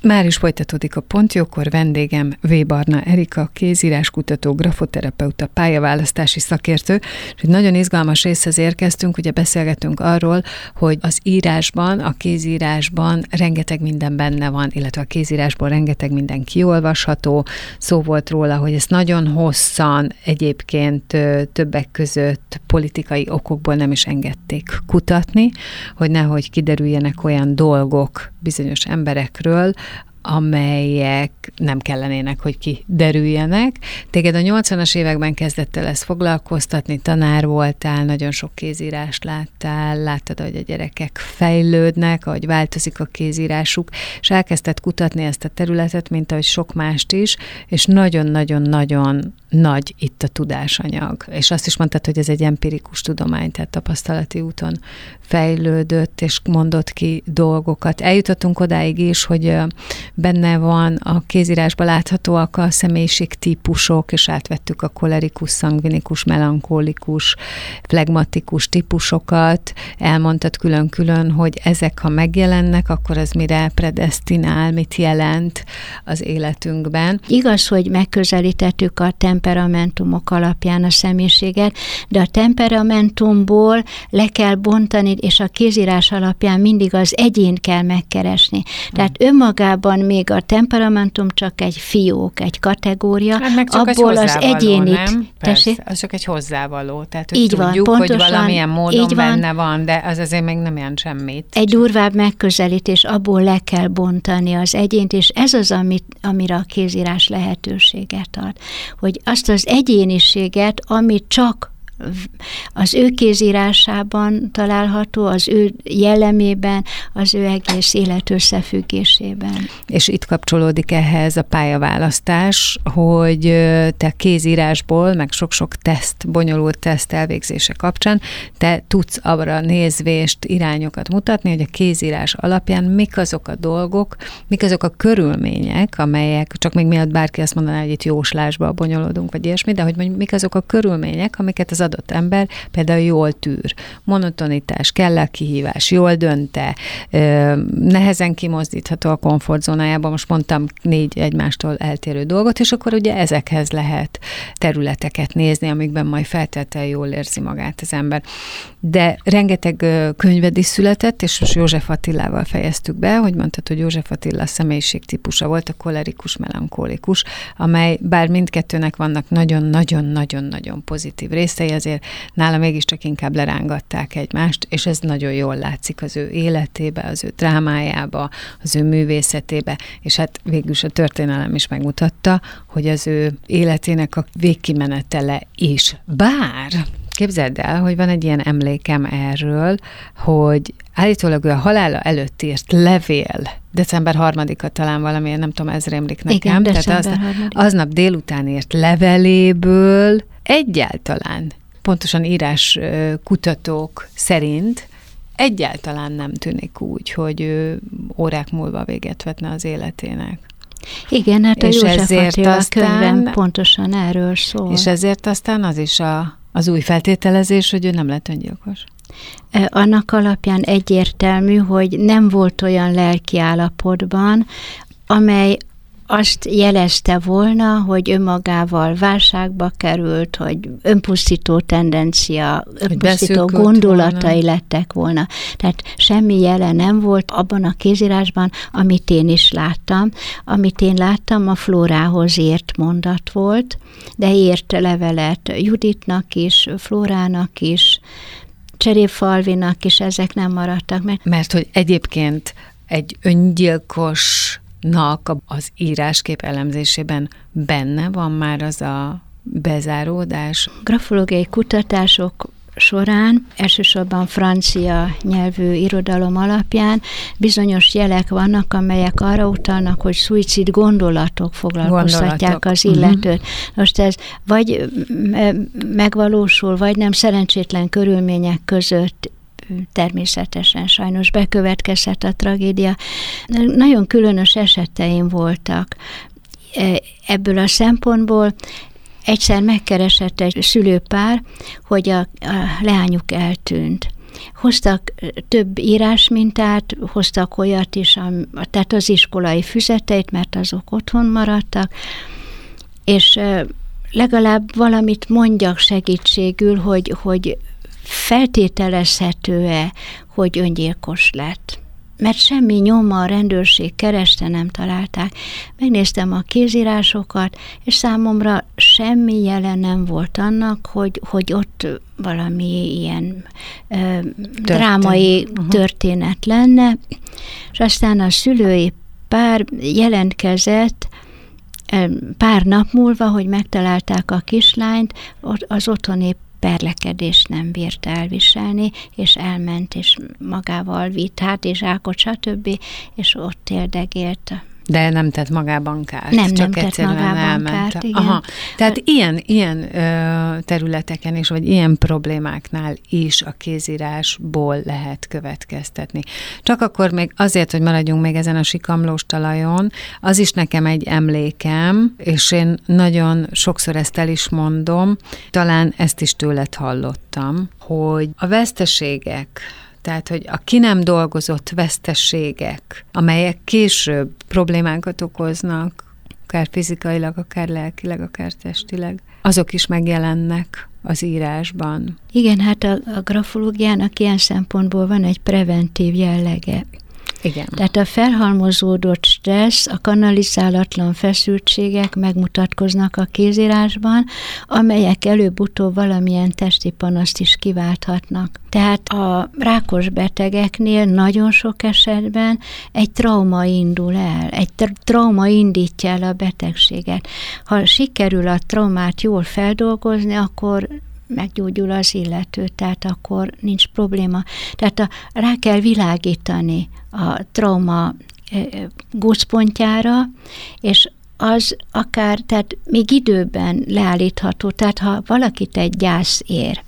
Már is folytatódik a Pontjókor, vendégem V. Barna Erika, kézíráskutató, grafoterapeuta, pályaválasztási szakértő, és egy nagyon izgalmas részhez érkeztünk, ugye beszélgetünk arról, hogy az írásban, a kézírásban rengeteg minden benne van, illetve a kézírásból rengeteg minden kiolvasható. Szó volt róla, hogy ezt nagyon hosszan egyébként többek között politikai okokból nem is engedték kutatni, hogy nehogy kiderüljenek olyan dolgok bizonyos emberekről, amelyek nem kellenének, hogy kiderüljenek. Téged a 80-as években kezdett el ezt foglalkoztatni, tanár voltál, nagyon sok kézírást láttad, hogy a gyerekek fejlődnek, ahogy változik a kézírásuk, és elkezdted kutatni ezt a területet, mint ahogy sok mást is, és nagyon-nagyon-nagyon nagy itt a tudásanyag. És azt is mondtad, hogy ez egy empirikus tudomány, tehát tapasztalati úton fejlődött, és mondott ki dolgokat. Eljutottunk odáig is, hogy benne van a kézírásban láthatóak a személyiségtípusok, és átvettük a kolerikus, szangvinikus, melankólikus, flegmatikus típusokat. Elmondtad külön-külön, hogy ezek, ha megjelennek, akkor az mire predesztinál, mit jelent az életünkben. Igaz, hogy megközelítettük a temperamentumok alapján a személyiséget, de a temperamentumból le kell bontani, és a kézírás alapján mindig az egyént kell megkeresni. Tehát önmagában még a temperamentum csak egy fiók, egy kategória, hát abból az egyénit... Persze, az csak egy hozzávaló. Tehát, hogy így tudjuk, van, pontosan, hogy valamilyen módon benne van, de az azért még nem jelent semmit. Egy durvább megközelítés, abból le kell bontani az egyént, és ez az, amire a kézírás lehetőséget ad. Hogy azt az egyéniséget, amit csak az ő kézírásában található, az ő jellemében, az ő egész élet összefüggésében. És itt kapcsolódik ehhez a pályaválasztás, hogy te kézírásból, meg sok-sok bonyolult teszt elvégzése kapcsán, te tudsz arra nézvést, irányokat mutatni, hogy a kézírás alapján mik azok a dolgok, mik azok a körülmények, amelyek, csak még miatt bárki azt mondaná, hogy itt jóslásba bonyolódunk, vagy ilyesmi, de hogy mik azok a körülmények, amiket az adott ember például jól tűr. Monotonitás, kell a kihívás, jól dönte, nehezen kimozdítható a komfortzónájában, most mondtam 4 egymástól eltérő dolgot, és akkor ugye ezekhez lehet területeket nézni, amikben majd feltétlenül jól érzi magát az ember. De rengeteg könyved is született, és most József Attilával fejeztük be, hogy mondtad, hogy József Attila személyiségtípusa volt, a kolerikus, melankólikus, amely bár mindkettőnek vannak nagyon-nagyon-nagyon-nagyon pozitív részei, azért nála mégiscsak inkább lerángatták egymást, és ez nagyon jól látszik az ő életébe, az ő drámájába, az ő művészetébe, és hát végül is a történelem is megmutatta, hogy az ő életének a végkimenetele is. Bár képzeld el, hogy van egy ilyen emlékem erről, hogy állítólag ő a halála előtt írt levél, december 3-a talán valamiért, nem tudom, ez rémlik nekem. Igen, tehát aznap délután írt leveléből egyáltalán, pontosan írás kutatók szerint egyáltalán nem tűnik úgy, hogy ő órák múlva véget vetne az életének. Igen, hát a József Attila könyvem pontosan erről szól. És ezért aztán az is az új feltételezés, hogy ő nem lett öngyilkos. Annak alapján egyértelmű, hogy nem volt olyan lelki állapotban, amely azt jelezte volna, hogy önmagával válságba került, hogy önpusztító tendencia, önpusztító gondolatai volna. Lettek volna. Tehát semmi jele nem volt abban a kézírásban, amit én is láttam. Amit én láttam, a Flórához írt mondat volt, de írt levelet Juditnak is, Flórának is, Cserépfalvinak is, ezek nem maradtak meg. Mert hogy egyébként egy öngyilkosnak az íráskép elemzésében benne van már az a bezáródás? Grafológiai kutatások során, elsősorban francia nyelvű irodalom alapján bizonyos jelek vannak, amelyek arra utalnak, hogy szuicid gondolatok foglalkoztatják az illetőt. Most ez vagy megvalósul, vagy nem, szerencsétlen körülmények között természetesen sajnos bekövetkezhet a tragédia. Nagyon különös eseteim voltak ebből a szempontból. Egyszer megkeresett egy szülőpár, hogy a leányuk eltűnt. hoztak több írásmintát, hoztak olyat is, tehát az iskolai füzeteit, mert azok otthon maradtak, és legalább valamit mondjak segítségül, hogy feltételezhető-e, hogy öngyilkos lett. Mert semmi nyoma, a rendőrség kereste, nem találták. Megnéztem a kézírásokat, és számomra semmi jele nem volt annak, hogy ott valami ilyen drámai történet lenne. És aztán a szülői pár jelentkezett pár nap múlva, hogy megtalálták a kislányt, az otthoni perlekedést nem bírta elviselni, és elment, és magával vitt hátizsákot, stb., és ott éldegélt. De nem tett magában kárt. Nem tett magában kárt, igen. Aha. Tehát ilyen területeken is, vagy ilyen problémáknál is a kézírásból lehet következtetni. Csak akkor még azért, hogy maradjunk még ezen a sikamlós talajon, az is nekem egy emlékem, és én nagyon sokszor ezt el is mondom, talán ezt is tőled hallottam, hogy a veszteségek, tehát, hogy a ki nem dolgozott veszteségek, amelyek később problémákat okoznak, akár fizikailag, akár lelkileg, akár testileg, azok is megjelennek az írásban. Igen, hát a grafológiának ilyen szempontból van egy preventív jellege. Igen. Tehát a felhalmozódott stressz, a kanalizálatlan feszültségek megmutatkoznak a kézírásban, amelyek előbb-utóbb valamilyen testi panaszt is kiválthatnak. Tehát a rákos betegeknél nagyon sok esetben egy trauma indul el, egy trauma indítja el a betegséget. Ha sikerül a traumát jól feldolgozni, akkor meggyógyul az illető, tehát akkor nincs probléma. Tehát rá kell világítani a trauma gócpontjára, és az akár, tehát még időben leállítható, tehát ha valakit egy gyász ér,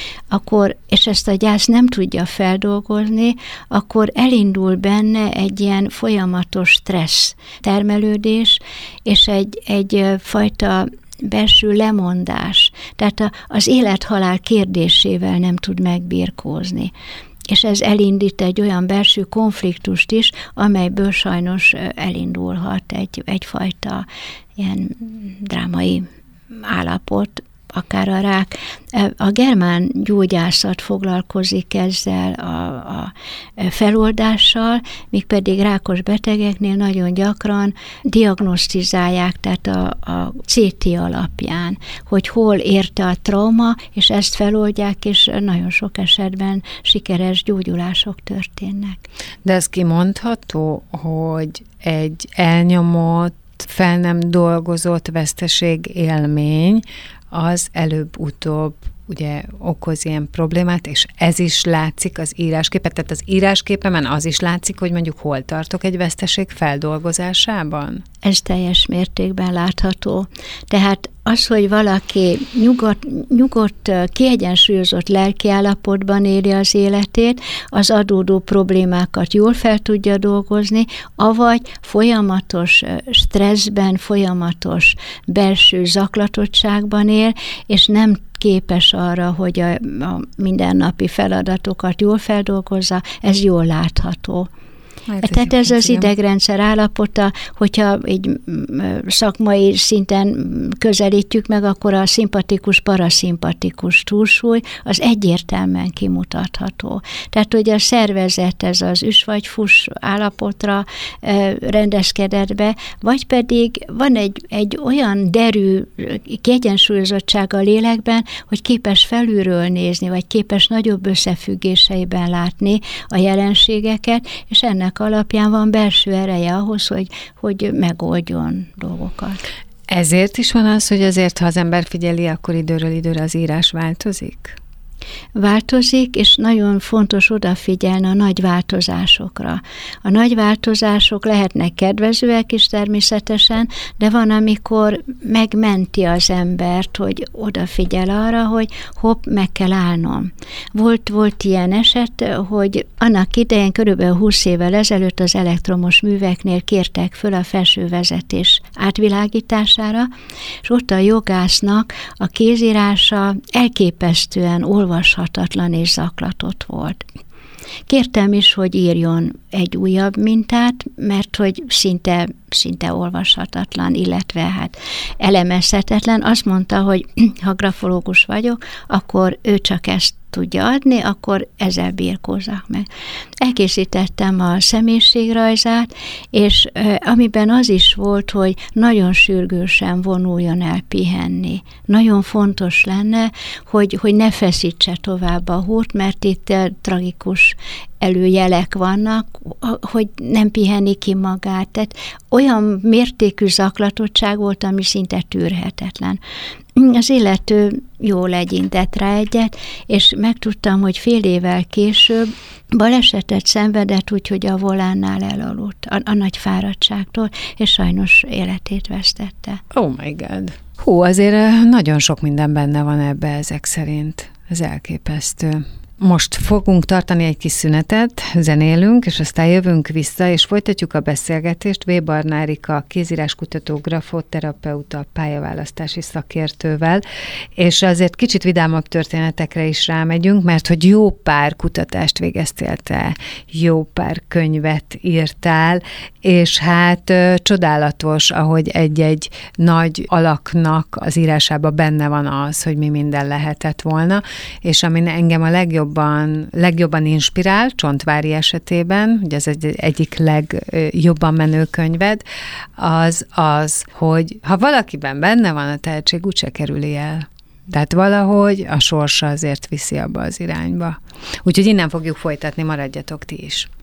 akkor, és ezt a gyász nem tudja feldolgozni, akkor elindul benne egy ilyen folyamatos stressz termelődés, és egy fajta belső lemondás. Tehát az élet-halál kérdésével nem tud megbirkózni. És ez elindít egy olyan belső konfliktust is, amelyből sajnos elindulhat egyfajta ilyen drámai állapot, akár a rák. A germán gyógyászat foglalkozik ezzel a feloldással, míg pedig rákos betegeknél nagyon gyakran diagnosztizálják, tehát a CT alapján, hogy hol érte a trauma, és ezt feloldják, és nagyon sok esetben sikeres gyógyulások történnek. De ez kimondható, hogy egy elnyomott, fel nem dolgozott veszteség élmény, az előbb-utóbb ugye okoz ilyen problémát, és ez is látszik az írásképen. Tehát az írásképemen az is látszik, hogy mondjuk hol tartok egy veszteség feldolgozásában? Ez teljes mértékben látható. Tehát az, hogy valaki nyugodt, kiegyensúlyozott lelkiállapotban éli az életét, az adódó problémákat jól fel tudja dolgozni, avagy folyamatos stresszben, folyamatos belső zaklatottságban él, és nem képes arra, hogy a mindennapi feladatokat jól feldolgozza, ez jól látható. Tehát ez az idegrendszer állapota, hogyha így szakmai szinten közelítjük meg, akkor a szimpatikus-paraszimpatikus túlsúly az egyértelműen kimutatható. Tehát, hogy a szervezet ez az üs vagy fuss állapotra rendezkedett be, vagy pedig van egy olyan derű kiegyensúlyozottság a lélekben, hogy képes felülről nézni, vagy képes nagyobb összefüggéseiben látni a jelenségeket, és ennek alapján van belső ereje ahhoz, hogy megoldjon dolgokat. Ezért is van az, hogy azért, ha az ember figyeli, akkor időről időre az írás változik? Változik, és nagyon fontos odafigyelni a nagy változásokra. A nagy változások lehetnek kedvezőek is természetesen, de van, amikor megmenti az embert, hogy odafigyel arra, hogy hopp, meg kell állnom. Volt ilyen eset, hogy annak idején körülbelül 20 évvel ezelőtt az elektromos műveknél kértek föl a felső vezetés átvilágítására, és ott a jogásznak a kézírása elképesztően olvashatatlan és zaklatott volt. Kértem is, hogy írjon egy újabb mintát, mert hogy szinte olvashatatlan, illetve hát elemezhetetlen. Azt mondta, hogy ha grafológus vagyok, akkor ő csak ezt tudja adni, akkor ezzel birkózzak meg. Elkészítettem a személyiségrajzát, és amiben az is volt, hogy nagyon sürgősen vonuljon el pihenni. Nagyon fontos lenne, hogy ne feszítse tovább a húrt, mert itt tragikus előjelek vannak, hogy nem pihenni ki magát. Tehát olyan mértékű zaklatottság volt, ami szinte tűrhetetlen. Az illető jól legyintett rá egyet, és megtudtam, hogy fél évvel később balesetet szenvedett, úgyhogy a volánnál elaludt a nagy fáradtságtól, és sajnos életét vesztette. Oh my God. Hú, azért nagyon sok minden benne van ebbe ezek szerint. Ez elképesztő. Most fogunk tartani egy kis szünetet, zenélünk, és aztán jövünk vissza, és folytatjuk a beszélgetést V. Barna Erika, kézíráskutató, grafoterapeuta, pályaválasztási szakértővel, és azért kicsit vidámabb történetekre is rámegyünk, mert hogy jó pár kutatást végeztél te, jó pár könyvet írtál, és hát csodálatos, ahogy egy-egy nagy alaknak az írásában benne van az, hogy mi minden lehetett volna, és ami engem a legjobban inspirál, Csontvári esetében, ugye ez egyik legjobban menő könyved, az, hogy ha valakiben benne van a tehetség, úgyse kerüli el. Tehát valahogy a sorsa azért viszi abba az irányba. Úgyhogy innen fogjuk folytatni, maradjatok ti is.